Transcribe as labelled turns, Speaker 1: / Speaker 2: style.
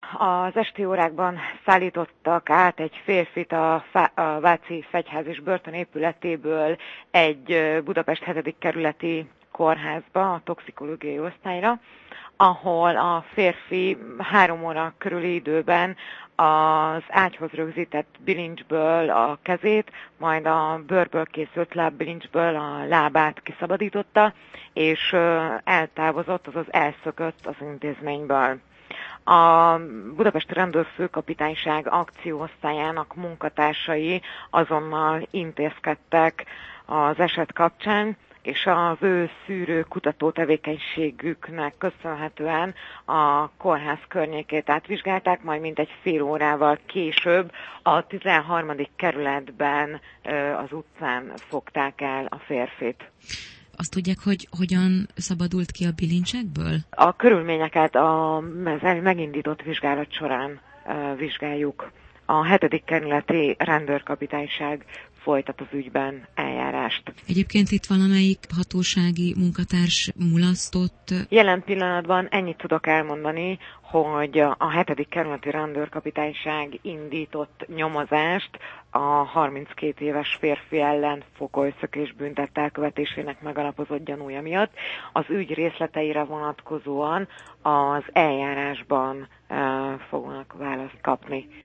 Speaker 1: Az esti órákban szállítottak át egy férfit a Váci Fegyház és Börtön épületéből egy Budapest 7. kerületi kórházba, a toxikológiai osztályra, ahol a férfi 3 óra körüli időben az ágyhoz rögzített bilincsből a kezét, majd a bőrből készült lábbilincsből a lábát kiszabadította, és eltávozott, azaz elszökött az intézményből. A Budapesti Rendőrfőkapitányság akcióosztályának munkatársai azonnal intézkedtek az eset kapcsán, és az ő szűrő kutató tevékenységüknek köszönhetően a kórház környékét átvizsgálták, majd mintegy fél órával később a 13. kerületben az utcán fogták el a férfit.
Speaker 2: Azt tudják, hogy hogyan szabadult ki a bilincsekből?
Speaker 1: A körülményeket a megindított vizsgálat során vizsgáljuk. A 7. kerületi rendőrkapitányság folytat az ügyben eljárást.
Speaker 2: Egyébként itt valamelyik hatósági munkatárs mulasztott?
Speaker 1: Jelen pillanatban ennyit tudok elmondani, hogy a 7. kerületi rendőrkapitányság indított nyomozást a 32 éves férfi ellen fogolyszökés bűntett elkövetésének megalapozott gyanúja miatt. Az ügy részleteire vonatkozóan az eljárásban fognak választ kapni.